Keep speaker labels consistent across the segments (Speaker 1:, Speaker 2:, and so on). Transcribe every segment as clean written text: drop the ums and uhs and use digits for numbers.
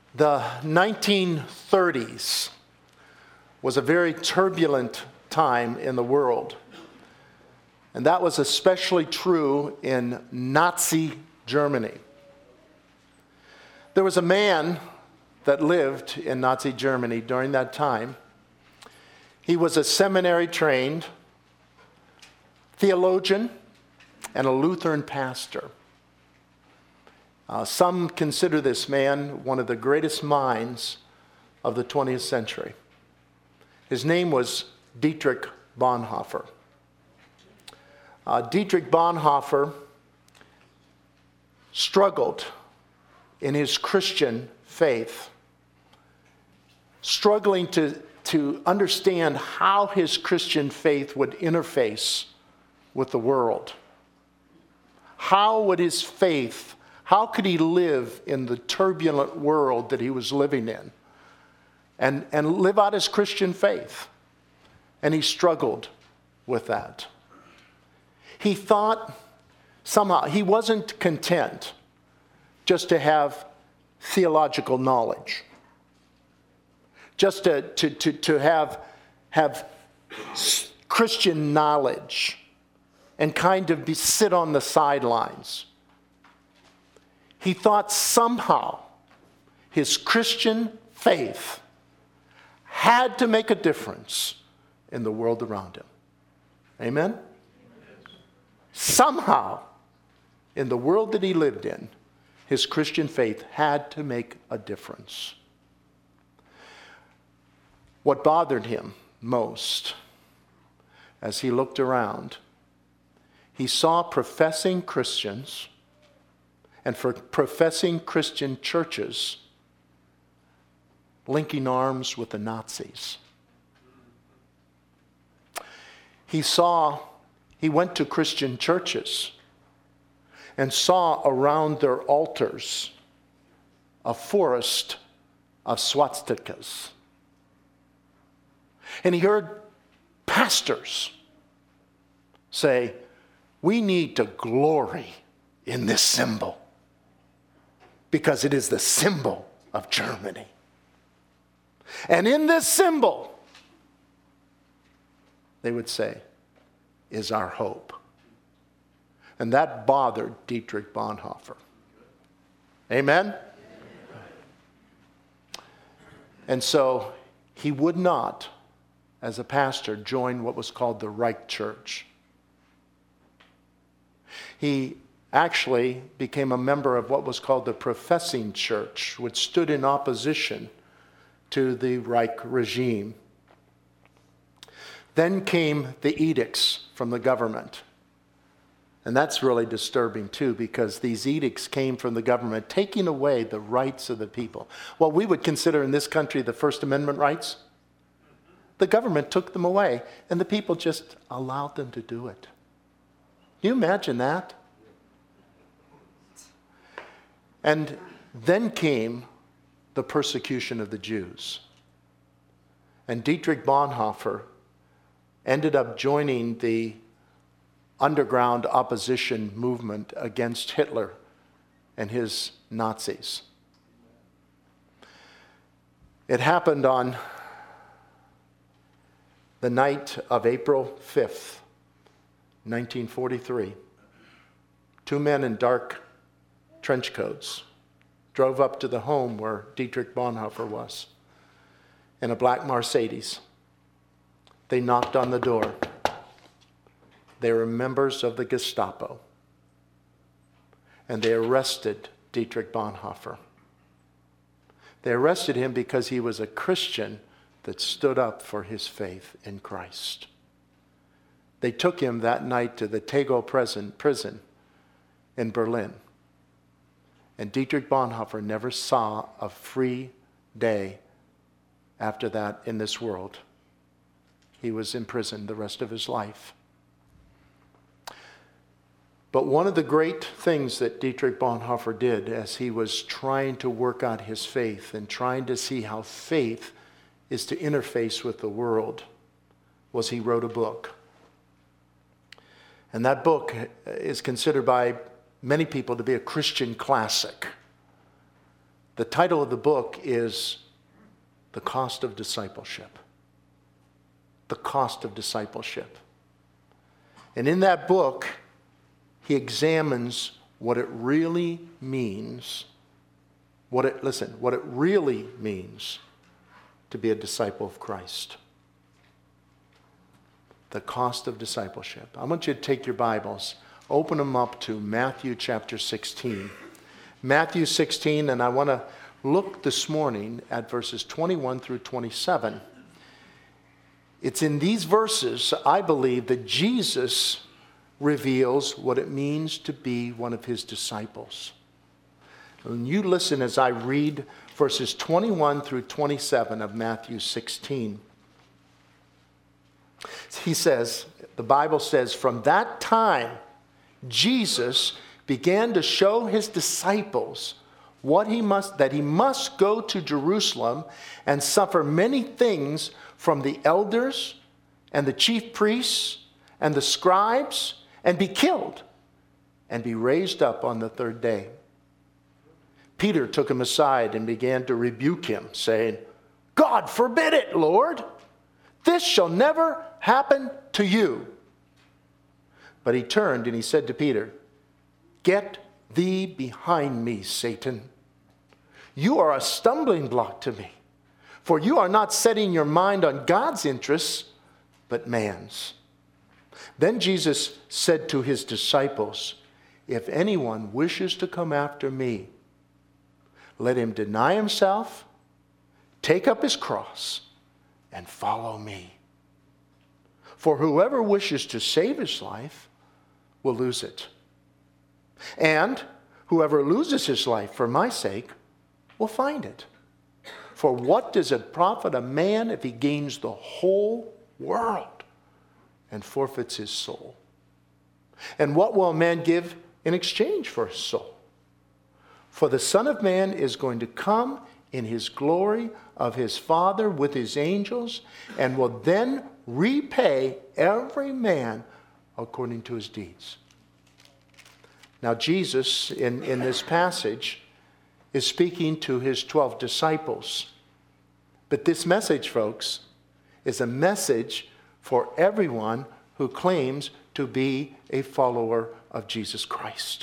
Speaker 1: The 1930s was a very turbulent time in the world. And that was especially true in Nazi Germany. There was a man that lived in Nazi Germany during that time. He was a seminary-trained theologian and a Lutheran pastor. Some consider this man one of the greatest minds of the 20th century. His name was Dietrich Bonhoeffer. Dietrich Bonhoeffer struggled in his Christian faith, struggling to understand how his Christian faith would interface with the world. How would his faith, how could he live in the turbulent world that he was living in and live out his Christian faith? And he struggled with that. He thought somehow he wasn't content just to have theological knowledge, just to have Christian knowledge and kind of sit on the sidelines. He thought somehow his Christian faith had to make a difference in the world around him. Amen? Somehow, in the world that he lived in, his Christian faith had to make a difference. What bothered him most, as he looked around, he saw professing Christians and for professing Christian churches linking arms with the Nazis. He went to Christian churches and saw around their altars a forest of swastikas. And he heard pastors say, "We need to glory in this symbol because it is the symbol of Germany. And in this symbol," they would say, "is our hope." And that bothered Dietrich Bonhoeffer. Amen? And so he would not, as a pastor, join what was called the Reich Church. He actually became a member of what was called the Professing Church, which stood in opposition to the Reich regime. Then came the edicts from the government. And that's really disturbing too, because these edicts came from the government taking away the rights of the people. What we would consider in this country the First Amendment rights, the government took them away, and the people just allowed them to do it. Can you imagine that? And then came the persecution of the Jews. And Dietrich Bonhoeffer ended up joining the underground opposition movement against Hitler and his Nazis. It happened on the night of April 5th, 1943. Two men in dark trench coats drove up to the home where Dietrich Bonhoeffer was in a black Mercedes. They knocked on the door. They were members of the Gestapo. And they arrested Dietrich Bonhoeffer. They arrested him because he was a Christian that stood up for his faith in Christ. They took him that night to the Tegel prison in Berlin. And Dietrich Bonhoeffer never saw a free day after that in this world. He was imprisoned the rest of his life. But one of the great things that Dietrich Bonhoeffer did as he was trying to work out his faith and trying to see how faith is to interface with the world was he wrote a book. And that book is considered by many people to be a Christian classic The title of the book is The Cost of Discipleship. The Cost of Discipleship. And in that book, he examines what it really means, what it really means to be a disciple of Christ. The cost of discipleship. I want you to take your Bibles, open them up to Matthew chapter 16. Matthew 16, and I want to look this morning at verses 21 through 27. It's in these verses, I believe, that Jesus reveals what it means to be one of his disciples. And you listen as I read verses 21 through 27 of Matthew 16. He says, the Bible says, from that time, Jesus began to show his disciples that he must go to Jerusalem and suffer many things from the elders and the chief priests and the scribes, and be killed and be raised up on the third day. Peter took him aside and began to rebuke him, saying, God forbid it, Lord. This shall never happen to you. But he turned and he said to Peter, Get thee behind me, Satan. You are a stumbling block to me, for you are not setting your mind on God's interests, but man's. Then Jesus said to his disciples, If anyone wishes to come after me, let him deny himself, take up his cross, and follow me. For whoever wishes to save his life will lose it. And whoever loses his life for my sake will find it. For what does it profit a man if he gains the whole world and forfeits his soul? And what will a man give in exchange for his soul? For the Son of Man is going to come in his glory of his Father with his angels, and will then repay every man according to his deeds. Now Jesus, in this passage, is speaking to his 12 disciples. But this message, folks, is a message for everyone who claims to be a follower of Jesus Christ.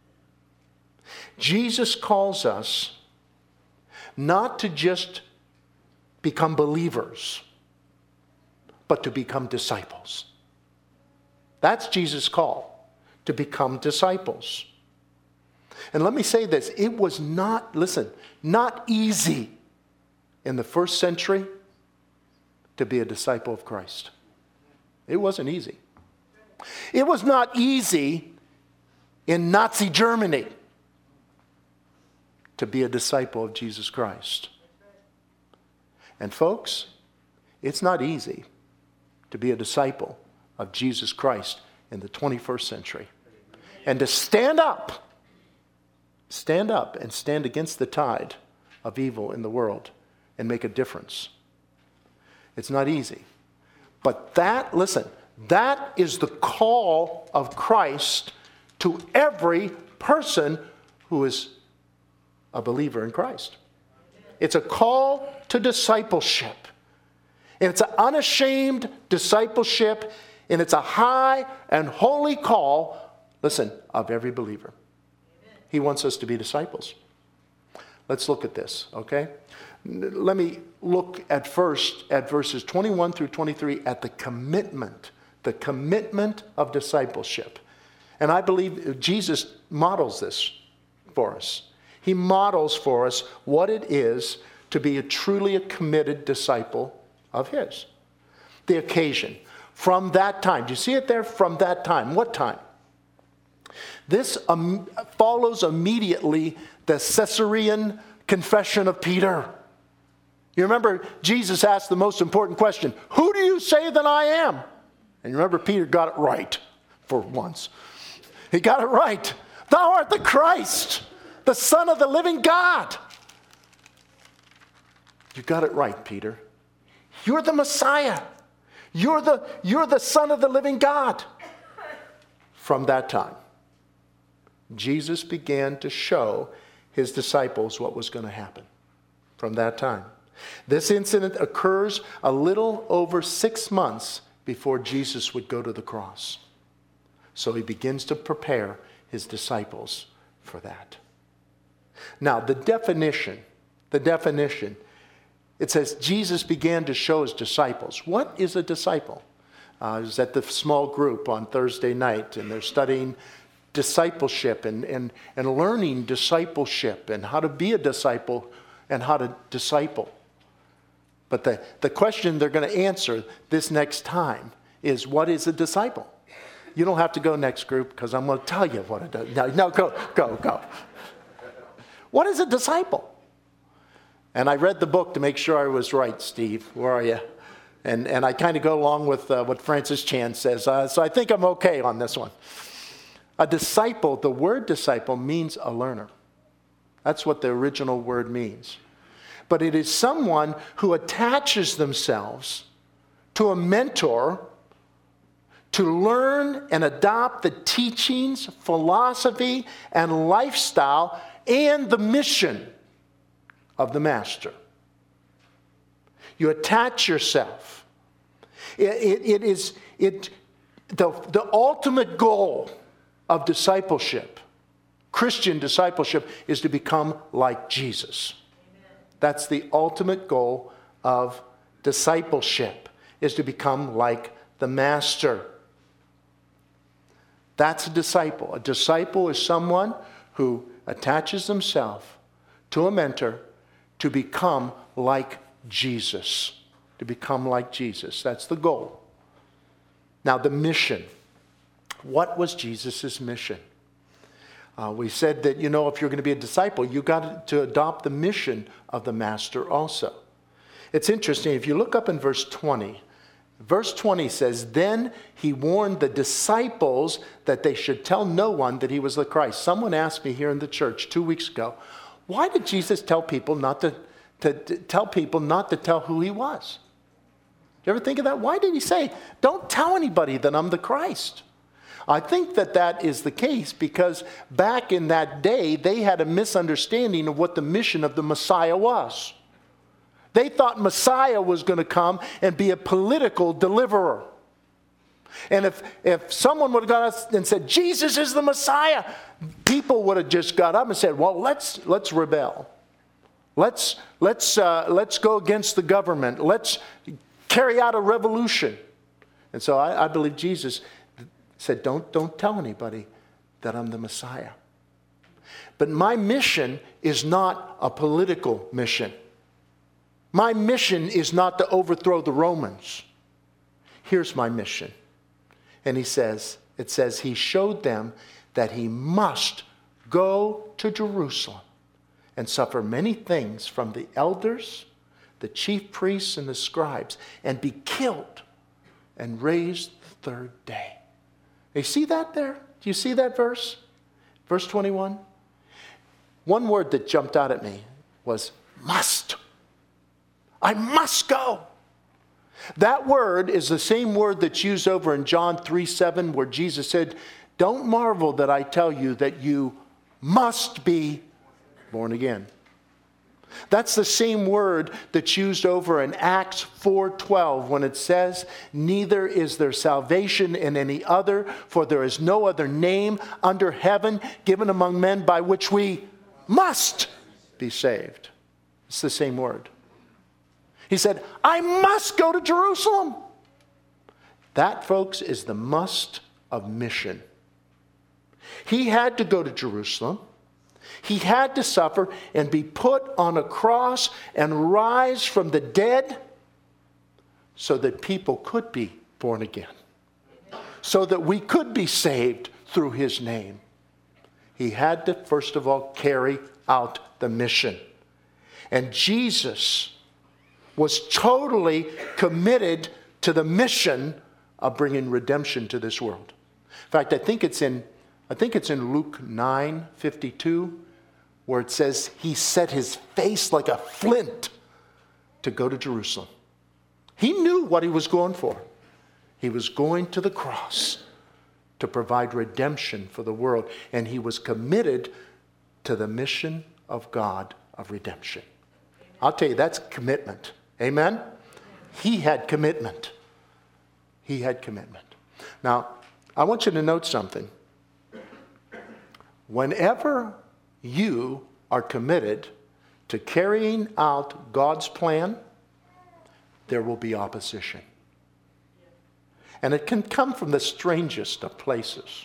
Speaker 1: Jesus calls us not to just become believers, but to become disciples. That's Jesus' call, to become disciples. And let me say this, it was not easy in the first century to be a disciple of Christ. It wasn't easy. It was not easy in Nazi Germany to be a disciple of Jesus Christ. And folks, it's not easy to be a disciple of Jesus Christ in the 21st century. And to stand up and stand against the tide of evil in the world and make a difference. It's not easy. But that is the call of Christ to every person who is a believer in Christ. It's a call to discipleship. And it's an unashamed discipleship, and it's a high and holy call, of every believer. He wants us to be disciples. Let's look at this, okay? Let me look at first at verses 21 through 23 at the commitment of discipleship. And I believe Jesus models this for us. He models for us what it is to be truly a committed disciple of his. The occasion. From that time. Do you see it there? From that time. What time? This follows immediately the Caesarean confession of Peter. You remember Jesus asked the most important question, who do you say that I am? And you remember Peter got it right for once. He got it right. Thou art the Christ, the Son of the living God. You got it right, Peter. You're the Messiah. You're the Son of the living God. From that time, Jesus began to show his disciples what was going to happen from that time. This incident occurs a little over 6 months before Jesus would go to the cross. So he begins to prepare his disciples for that. Now, the definition, it says Jesus began to show his disciples. What is a disciple? I was at the small group on Thursday night, and they're studying discipleship and learning discipleship and how to be a disciple and how to disciple. But the question they're going to answer this next time is, what is a disciple? You don't have to go next group because I'm going to tell you what it does. No, go. What is a disciple? And I read the book to make sure I was right, Steve. Where are you? And I kind of go along with what Francis Chan says. So I think I'm okay on this one. A disciple, the word disciple means a learner. That's what the original word means. But it is someone who attaches themselves to a mentor to learn and adopt the teachings, philosophy, and lifestyle and the mission of the master. You attach yourself. The ultimate goal of discipleship, Christian discipleship, is to become like Jesus. That's the ultimate goal of discipleship, is to become like the master. That's a disciple. A disciple is someone who attaches themselves to a mentor to become like Jesus. To become like Jesus. That's the goal. Now, the mission. What was Jesus' mission? We said that, if you're going to be a disciple, you've got to adopt the mission of the master also. It's interesting. If you look up in verse 20, verse 20 says, "Then he warned the disciples that they should tell no one that he was the Christ." Someone asked me here in the church 2 weeks ago, why did Jesus tell people not to tell who he was? You ever think of that? Why did he say, don't tell anybody that I'm the Christ? I think that is the case because back in that day, they had a misunderstanding of what the mission of the Messiah was. They thought Messiah was going to come and be a political deliverer. And if someone would have got up and said, Jesus is the Messiah, people would have just got up and said, well, let's rebel. Let's go against the government. Let's carry out a revolution. And so I believe Jesus said, don't tell anybody that I'm the Messiah. But my mission is not a political mission. My mission is not to overthrow the Romans. Here's my mission. And it says, he showed them that he must go to Jerusalem and suffer many things from the elders, the chief priests, and the scribes, and be killed and raised the third day. You see that there? Do you see that verse? Verse 21? One word that jumped out at me was must. I must go. That word is the same word that's used over in John 3:7, where Jesus said, don't marvel that I tell you that you must be born again. That's the same word that's used over in Acts 4:12 when it says, neither is there salvation in any other, for there is no other name under heaven given among men by which we must be saved. It's the same word. He said, I must go to Jerusalem. That, folks, is the must of mission. He had to go to Jerusalem. He had to suffer and be put on a cross and rise from the dead so that people could be born again. So that we could be saved through his name. He had to, first of all, carry out the mission. And Jesus was totally committed to the mission of bringing redemption to this world. In fact, I think it's in Luke 9:52, where it says he set his face like a flint to go to Jerusalem. He knew what he was going for. He was going to the cross to provide redemption for the world, and he was committed to the mission of God of redemption. I'll tell you, that's commitment. Amen? He had commitment. He had commitment. Now, I want you to note something. Whenever you are committed to carrying out God's plan, there will be opposition. And it can come from the strangest of places.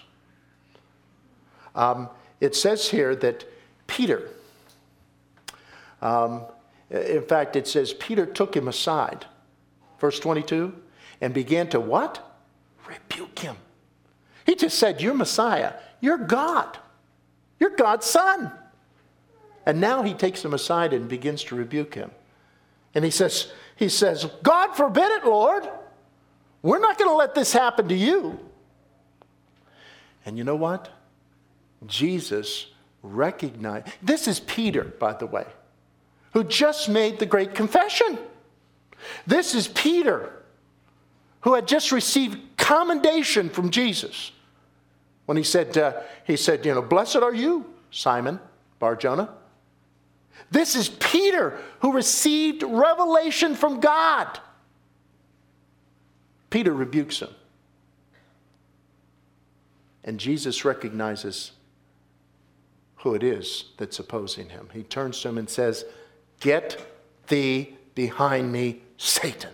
Speaker 1: It says here that Peter, in fact, it says Peter took him aside, verse 22, and began to what? Rebuke him. He just said, "You're Messiah. You're God. You're God's son." And now he takes him aside and begins to rebuke him. And he says, "God forbid it, Lord. We're not going to let this happen to you." And you know what? Jesus recognized, this is Peter, by the way, who just made the great confession. This is Peter, who had just received commendation from Jesus when he said, "Blessed are you, Simon Bar-Jonah." This is Peter, who received revelation from God. Peter rebukes him. And Jesus recognizes who it is that's opposing him. He turns to him and says, "Get thee behind me, Satan."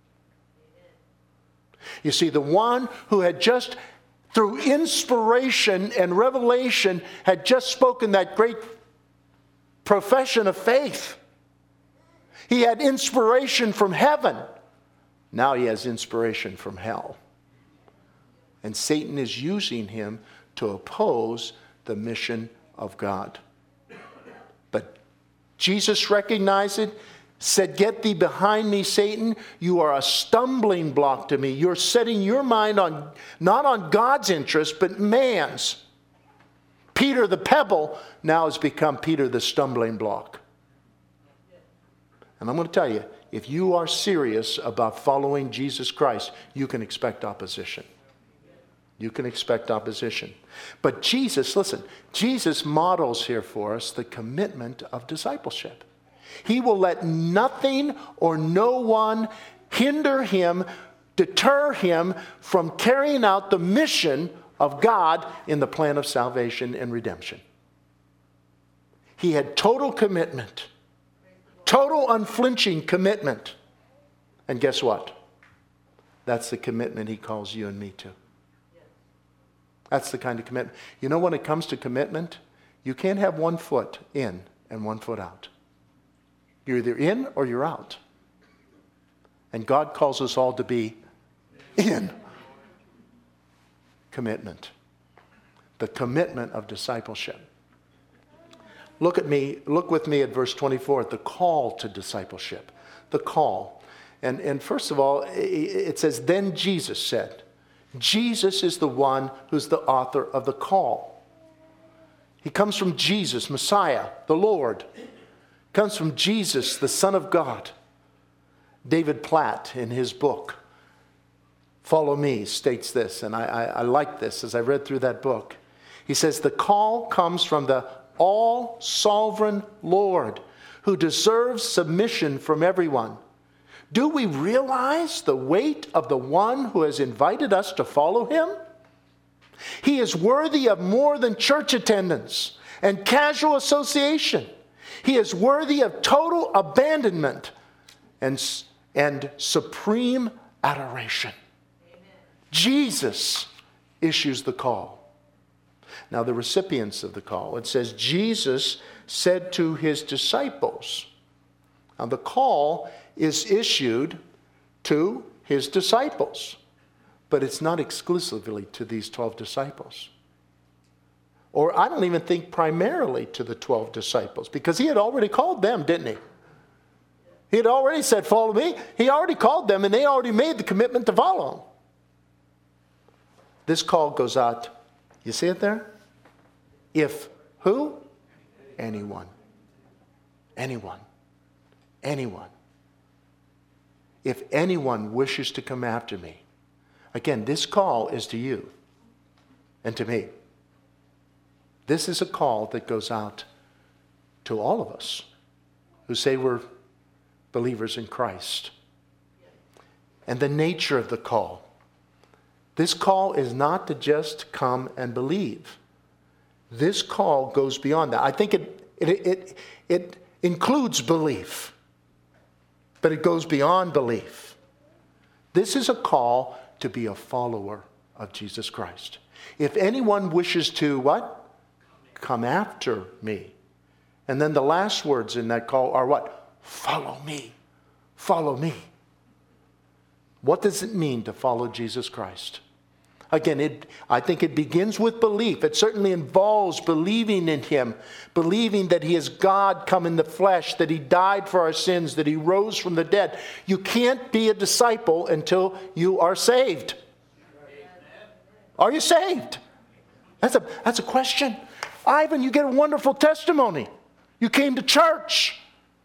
Speaker 1: You see, the one who had just, through inspiration and revelation, had just spoken that great profession of faith. He had inspiration from heaven. Now he has inspiration from hell. And Satan is using him to oppose the mission of God. But Jesus recognized it, said, "Get thee behind me, Satan. You are a stumbling block to me. You're setting your mind on not on God's interest, but man's." Peter the pebble now has become Peter the stumbling block. And I'm going to tell you, if you are serious about following Jesus Christ, you can expect opposition. You can expect opposition. But Jesus, listen, Jesus models here for us the commitment of discipleship. He will let nothing or no one hinder him, deter him from carrying out the mission of God in the plan of salvation and redemption. He had total commitment, total unflinching commitment. And guess what? That's the commitment he calls you and me to. That's the kind of commitment. You know, when it comes to commitment, you can't have one foot in and one foot out. You're either in or you're out. And God calls us all to be in. Commitment. The commitment of discipleship. Look with me at verse 24, at the call to discipleship. The call. And first of all, it says, "Then Jesus said." Jesus is the one who's the author of the call. He comes from Jesus, Messiah, the Lord. Comes from Jesus, the Son of God. David Platt, in his book, Follow Me, states this, and I like this as I read through that book. He says, "The call comes from the all-sovereign Lord, who deserves submission from everyone. Do we realize the weight of the one who has invited us to follow him? He is worthy of more than church attendance and casual association. He is worthy of total abandonment and supreme adoration." Amen. Jesus issues the call. Now, the recipients of the call, it says, Jesus said to his disciples. Now, the call is issued to his disciples, but it's not exclusively to these 12 disciples. Or I don't even think primarily to the 12 disciples, because he had already called them, didn't he? He had already said, "Follow me." He already called them, and they already made the commitment to follow him. This call goes out, you see it there? If who? Anyone. Anyone. Anyone. If anyone wishes to come after me. Again, this call is to you and to me. This is a call that goes out to all of us who say we're believers in Christ. And the nature of the call. This call is not to just come and believe. This call goes beyond that. I think it includes belief, but it goes beyond belief. This is a call to be a follower of Jesus Christ. If anyone wishes to what? Come after me. And then the last words in that call are what? Follow me. Follow me. What does it mean to follow Jesus Christ? Again, I think it begins with belief. It certainly involves believing in him, believing that he is God come in the flesh, that he died for our sins, that he rose from the dead. You can't be a disciple until you are saved. Are you saved? That's a question. Ivan, you get a wonderful testimony. You came to church.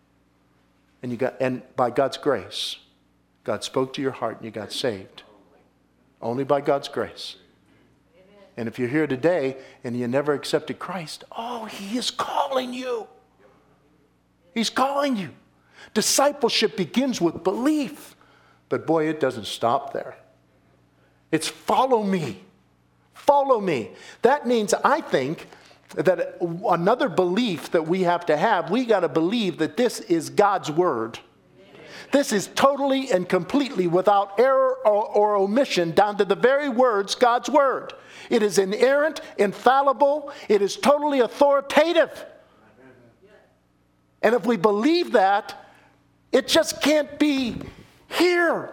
Speaker 1: And by God's grace, God spoke to your heart and you got saved. Only by God's grace. And if you're here today and you never accepted Christ, he is calling you. He's calling you. Discipleship begins with belief. But boy, it doesn't stop there. It's follow me. Follow me. That means, I think, that another belief that we have to have, we got to believe that this is God's word. This is totally and completely without error or omission down to the very words God's word. It is inerrant, infallible. It is totally authoritative. And if we believe that, it just can't be here.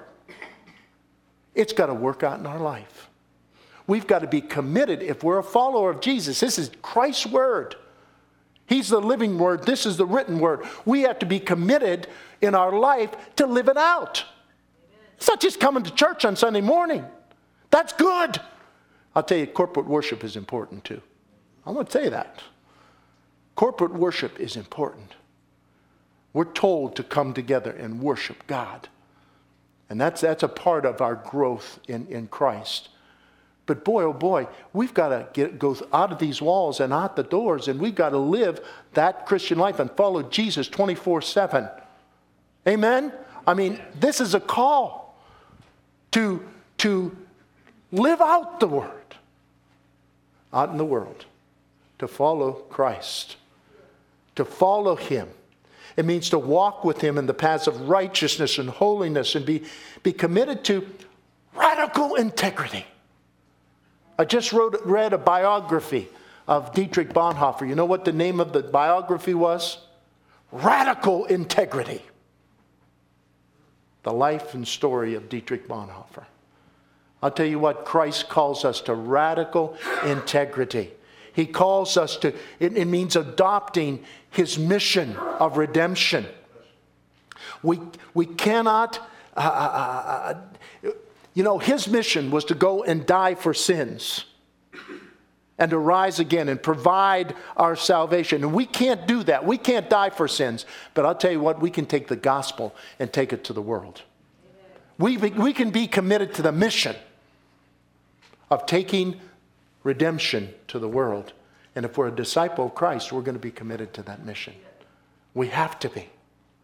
Speaker 1: It's got to work out in our life. We've got to be committed if we're a follower of Jesus. This is Christ's word. He's the living word. This is the written word. We have to be committed in our life to live it out. It's not just coming to church on Sunday morning. That's good. I'll tell you, corporate worship is important too. I'm going to tell you that. Corporate worship is important. We're told to come together and worship God. And that's a part of our growth in Christ. But boy, oh boy, we've got to go out of these walls and out the doors, and we've got to live that Christian life and follow Jesus 24/7. Amen? I mean, this is a call to live out the word out in the world, to follow Christ, to follow him. It means to walk with him in the paths of righteousness and holiness and be committed to radical integrity. I just read a biography of Dietrich Bonhoeffer. You know what the name of the biography was? Radical Integrity. The life and story of Dietrich Bonhoeffer. I'll tell you what, Christ calls us to radical integrity. He calls us to, it means adopting his mission of redemption. We cannot, his mission was to go and die for sins and to rise again and provide our salvation. And we can't do that. We can't die for sins. But I'll tell you what, we can take the gospel and take it to the world. We can be committed to the mission of taking redemption to the world. And if we're a disciple of Christ, we're going to be committed to that mission. We have to be.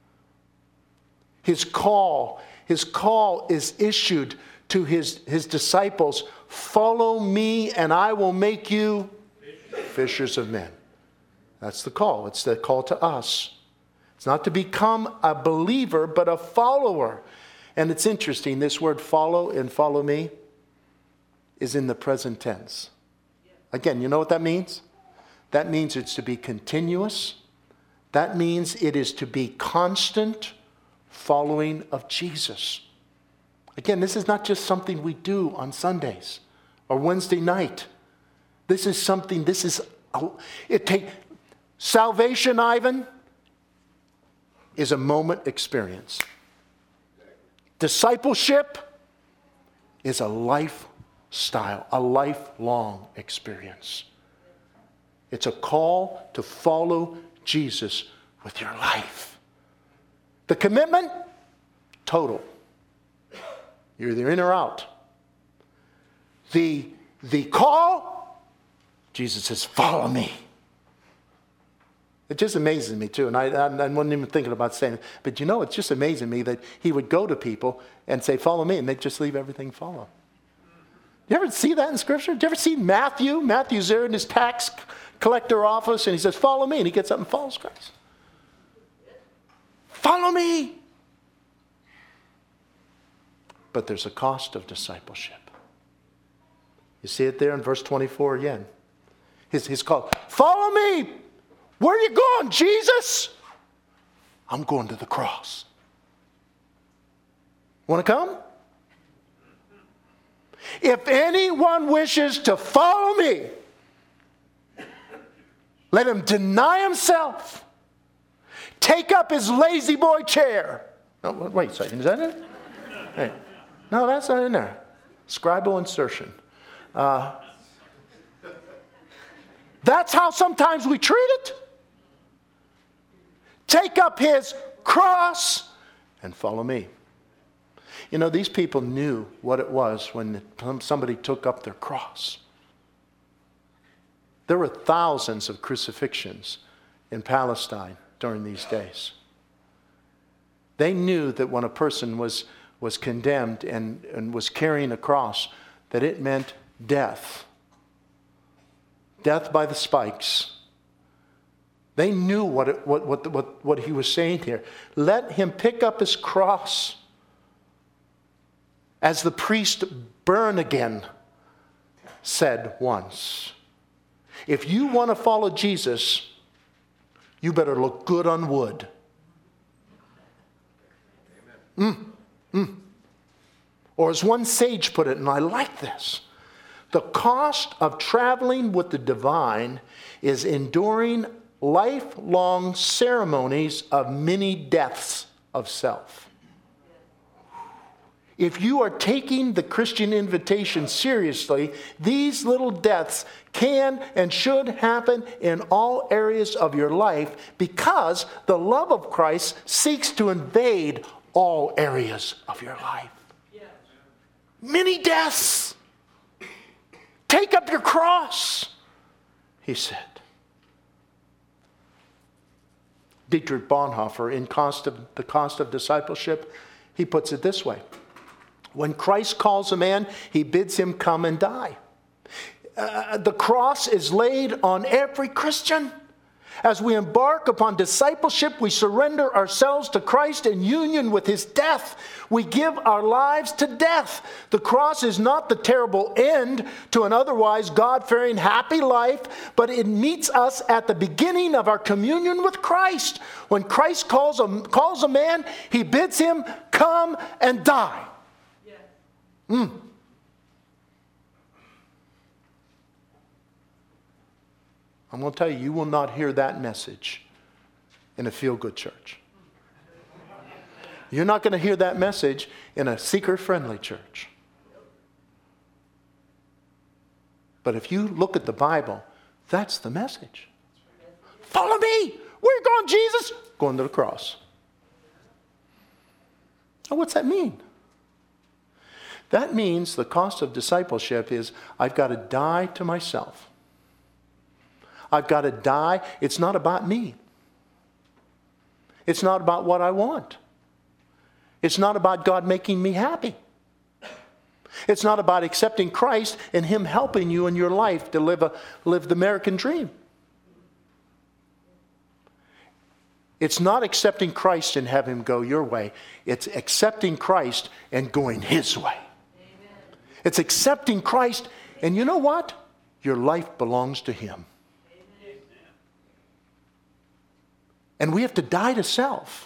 Speaker 1: His call is issued to his disciples. Follow me and I will make you fishers of men. That's the call. It's the call to us. It's not to become a believer, but a follower. And it's interesting, this word follow and follow me is in the present tense. Again, you know what that means? That means it's to be continuous. That means it is to be constant following of Jesus. Again, this is not just something we do on Sundays or Wednesday night. This is something, salvation, Ivan, is a moment experience. Discipleship is a lifestyle, a lifelong experience. It's a call to follow Jesus with your life. The commitment, total. You're either in or out. The call, Jesus says, follow me. It just amazes me too, and I wasn't even thinking about saying it. But it's just amazing me that he would go to people and say, follow me, and they'd just leave everything and follow. You ever see that in Scripture? Do you ever see Matthew? Matthew's there in his tax collector office, and he says, follow me, and he gets up and follows Christ. Follow me. But there's a cost of discipleship. You see it there in verse 24 again. He's called, follow me. Where are you going, Jesus? I'm going to the cross. Want to come? If anyone wishes to follow me, let him deny himself. Take up his lazy boy chair. Oh, wait a second, is that it? Hey. No, that's not in there. Scribal insertion. That's how sometimes we treat it. Take up his cross and follow me. These people knew what it was when somebody took up their cross. There were thousands of crucifixions in Palestine during these days. They knew that when a person was condemned and was carrying a cross, that it meant death. Death by the spikes. They knew what he was saying here. Let him pick up his cross. As the priest Burn Again said once, if you want to follow Jesus, you better look good on wood. Or as one sage put it, and I like this, the cost of traveling with the divine is enduring lifelong ceremonies of many deaths of self. If you are taking the Christian invitation seriously, these little deaths can and should happen in all areas of your life because the love of Christ seeks to invade all areas of your life. Many deaths. Take up your cross, he said. Dietrich Bonhoeffer, in The Cost of Discipleship, he puts it this way. When Christ calls a man, he bids him come and die. The cross is laid on every Christian. As we embark upon discipleship, we surrender ourselves to Christ in union with his death. We give our lives to death. The cross is not the terrible end to an otherwise God-fearing, happy life, but it meets us at the beginning of our communion with Christ. When Christ calls a man, he bids him come and die. I'm going to tell you, you will not hear that message in a feel-good church. You're not going to hear that message in a seeker-friendly church. But if you look at the Bible, that's the message. Follow me. Where are you going, Jesus? Going to the cross. Now, what's that mean? That means the cost of discipleship is I've got to die to myself. I've got to die. It's not about me. It's not about what I want. It's not about God making me happy. It's not about accepting Christ and him helping you in your life to live the American dream. It's not accepting Christ and have him go your way. It's accepting Christ and going his way. Amen. It's accepting Christ, and you know what? Your life belongs to him. Amen. And we have to die to self.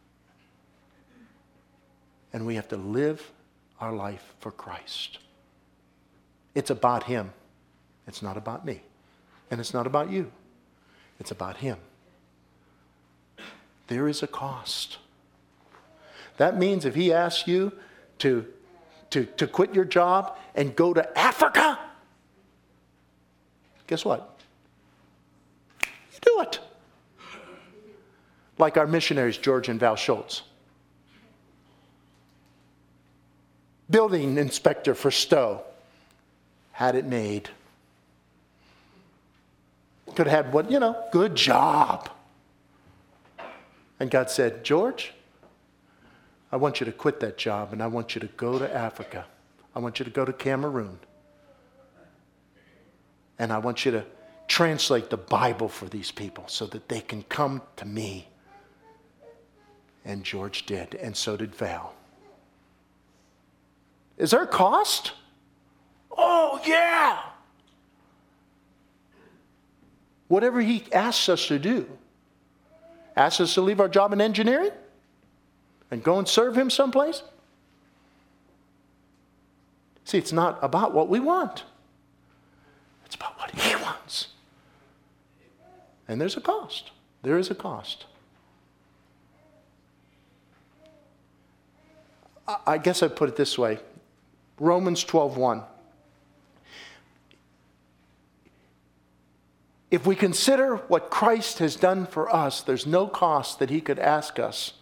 Speaker 1: And we have to live our life for Christ. It's about him. It's not about me. And it's not about you. It's about him. There is a cost. That means if he asks you to quit your job and go to Africa, guess what? You do it. Like our missionaries, George and Val Schultz. Building inspector for Stowe. Had it made. Could have had good job. And God said, George, I want you to quit that job and I want you to go to Africa. I want you to go to Cameroon. And I want you to translate the Bible for these people so that they can come to me. And George did, and so did Val. Is there a cost? Oh, yeah. Whatever he asks us to do. Asks us to leave our job in engineering and go and serve him someplace. See, it's not about what we want. It's about what he wants. And there's a cost. There is a cost. I guess I'd put it this way. Romans 12:1. If we consider what Christ has done for us, there's no cost that he could ask us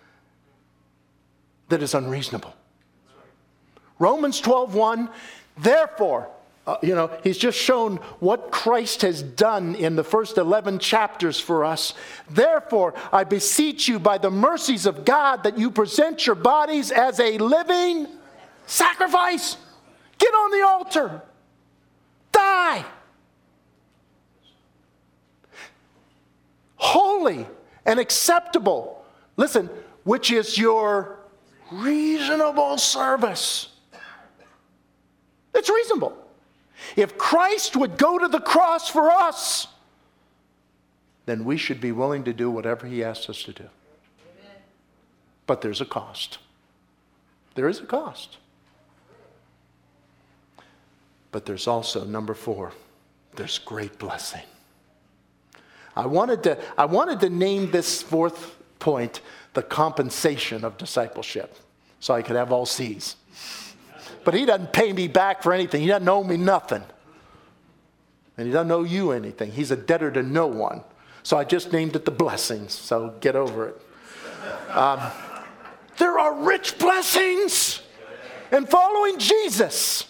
Speaker 1: that is unreasonable. Romans 12:1, therefore, he's just shown what Christ has done in the first 11 chapters for us. Therefore, I beseech you by the mercies of God that you present your bodies as a living sacrifice. Get on the altar. Die. Holy and acceptable. Listen, which is your reasonable service. It's reasonable. If Christ would go to the cross for us, then we should be willing to do whatever he asks us to do. Amen. But there's a cost. There is a cost. But there's also, number 4, there's great blessing. I wanted to name this 4th point the compensation of discipleship, so I could have all C's. But he doesn't pay me back for anything. He doesn't owe me nothing. And he doesn't owe you anything. He's a debtor to no one. So I just named it the blessings. So get over it. There are rich blessings in following Jesus.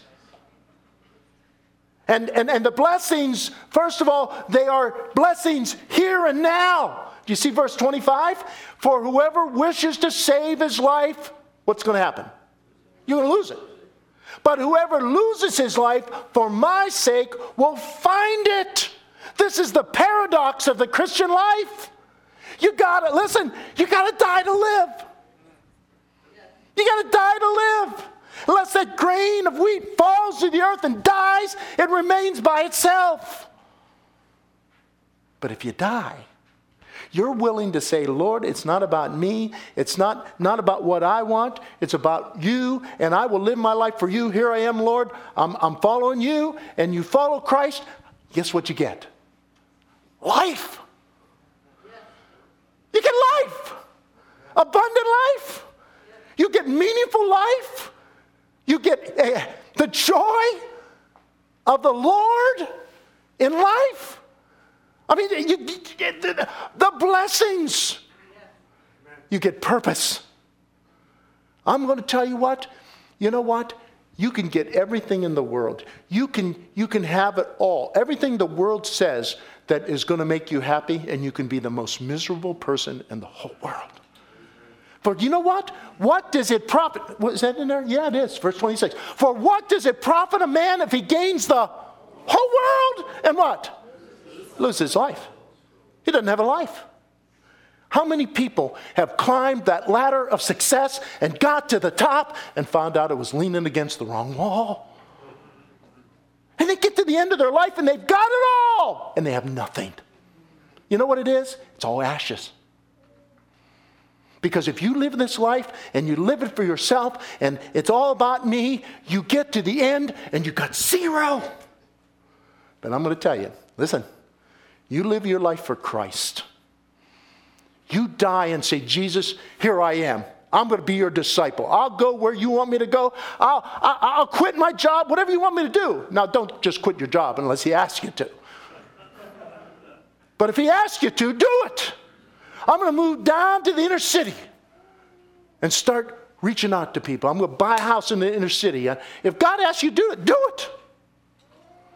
Speaker 1: And the blessings, first of all, they are blessings here and now. Do you see verse 25? For whoever wishes to save his life, what's going to happen? You're going to lose it. But whoever loses his life for my sake will find it. This is the paradox of the Christian life. You got to die to live. You got to die to live. Unless that grain of wheat falls to the earth and dies, it remains by itself. But if you die, you're willing to say, Lord, it's not about me. It's not about what I want. It's about you, and I will live my life for you. Here I am, Lord. I'm following you, and you follow Christ. Guess what you get? Life. You get life. Abundant life. You get meaningful life. You get the joy of the Lord in life. I mean, the blessings. You get purpose. I'm going to tell you what. You know what? You can get everything in the world. You can have it all. Everything the world says that is going to make you happy, and you can be the most miserable person in the whole world. For you know what? What does it profit? Is that in there? Yeah, it is. Verse 26. For what does it profit a man if he gains the whole world and what? Loses his life. He doesn't have a life. How many people have climbed that ladder of success and got to the top and found out it was leaning against the wrong wall? And they get to the end of their life and they've got it all and they have nothing. You know what it is? It's all ashes. Because if you live this life and you live it for yourself and it's all about me, you get to the end and you got zero. But I'm going to tell you, listen, you live your life for Christ. You die and say, Jesus, here I am. I'm going to be your disciple. I'll go where you want me to go. I'll quit my job, whatever you want me to do. Now, don't just quit your job unless he asks you to. But if he asks you to, do it. I'm going to move down to the inner city and start reaching out to people. I'm going to buy a house in the inner city. If God asks you to do it, do it.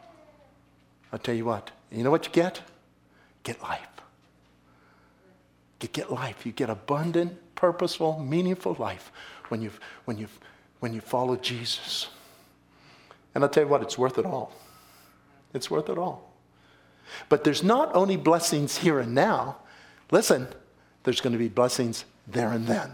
Speaker 1: I'll tell you what. You know what you get? Get life. You get life. You get abundant, purposeful, meaningful life when you follow Jesus. And I'll tell you what, it's worth it all. It's worth it all. But there's not only blessings here and now. Listen, there's going to be blessings there and then.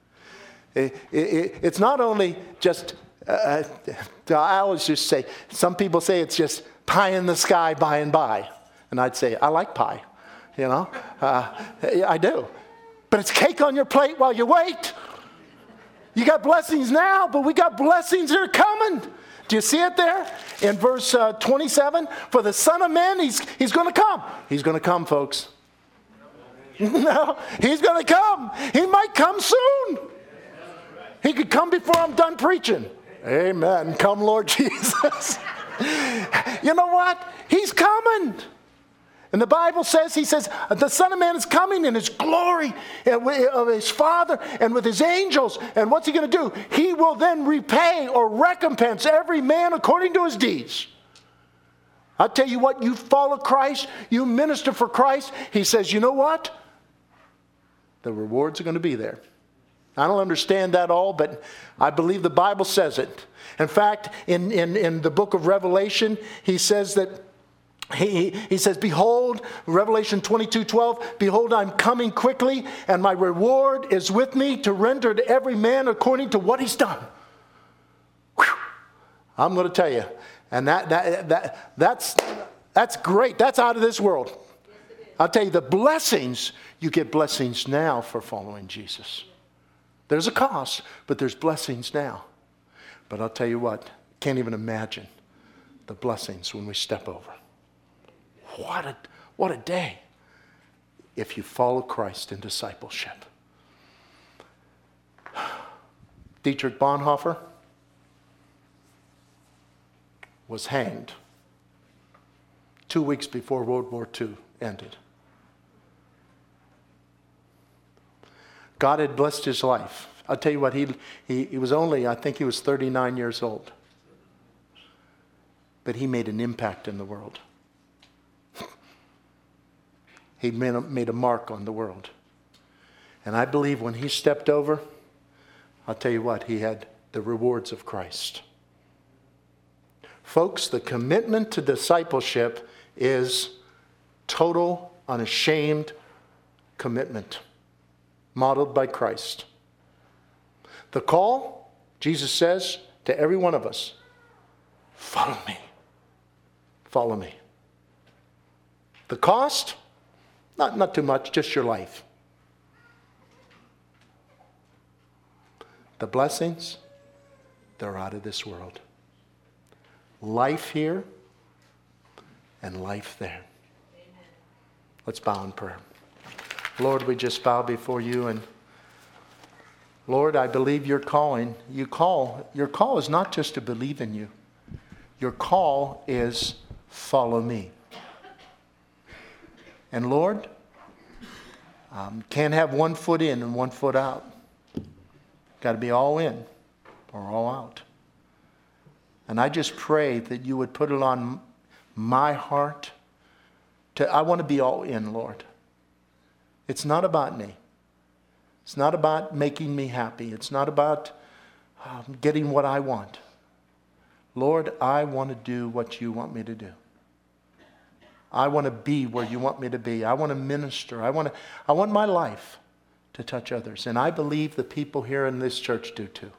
Speaker 1: It's not only just, I always just say, some people say it's just pie in the sky by and by. And I'd say, I like pie, you know. I do. But it's cake on your plate while you wait. You got blessings now, but we got blessings that are coming. Do you see it there? In verse 27, for the Son of Man, he's going to come. He's going to come, folks. No, he's going to come. He might come soon. He could come before I'm done preaching. Amen. Come, Lord Jesus. You know what? He's coming. And the Bible says, he says, the Son of Man is coming in his glory of his Father and with his angels. And what's he going to do? He will then repay or recompense every man according to his deeds. I'll tell you what, you follow Christ, you minister for Christ. He says, you know what? The rewards are going to be there. I don't understand that all, but I believe the Bible says it. In fact, in the book of Revelation, he says that, he says, behold, Revelation 22:12, behold, I'm coming quickly, and my reward is with me to render to every man according to what he's done. Whew. I'm going to tell you, and that's great. That's out of this world. I'll tell you, the blessings, you get blessings now for following Jesus. There's a cost, but there's blessings now. But I'll tell you what, can't even imagine the blessings when we step over. What a day if you follow Christ in discipleship. Dietrich Bonhoeffer was hanged 2 weeks before World War II ended. God had blessed his life. I'll tell you what, he was only, I think he was 39 years old. But he made an impact in the world. He made a mark on the world. And I believe when he stepped over, I'll tell you what, he had the rewards of Christ. Folks, the commitment to discipleship is total, unashamed commitment, modeled by Christ. The call, Jesus says to every one of us, follow me. Follow me. The cost, not too much, just your life. The blessings, they're out of this world. Life here and life there. Amen. Let's bow in prayer. Lord, we just bow before you, and Lord, I believe your calling. Your call is not just to believe in you. Your call is follow me. And Lord, can't have one foot in and one foot out. Got to be all in or all out. And I just pray that you would put it on my heart. I want to be all in, Lord. It's not about me. It's not about making me happy. It's not about getting what I want. Lord, I want to do what you want me to do. I want to be where you want me to be. I want to minister. I want my life to touch others. And I believe the people here in this church do too.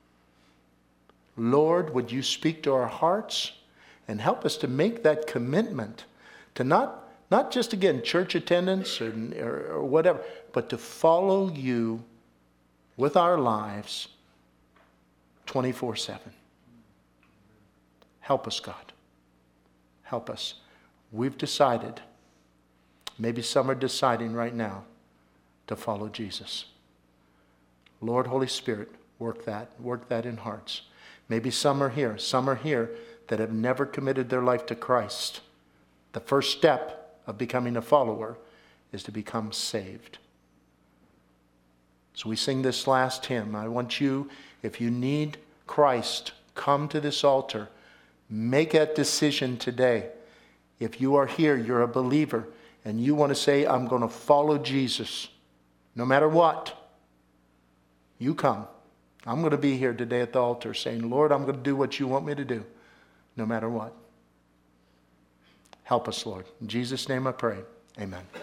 Speaker 1: Lord, would you speak to our hearts and help us to make that commitment to not just, again, church attendance or whatever, but to follow you with our lives 24/7. Help us, God. Help us. We've decided, maybe some are deciding right now, to follow Jesus. Lord, Holy Spirit, work that in hearts. Maybe some are here that have never committed their life to Christ. The first step of becoming a follower is to become saved. So we sing this last hymn. I want you, if you need Christ, come to this altar. Make that decision today. If you are here, you're a believer, and you want to say, I'm going to follow Jesus. No matter what, you come. I'm going to be here today at the altar saying, Lord, I'm going to do what you want me to do, no matter what. Help us, Lord. In Jesus' name I pray. Amen.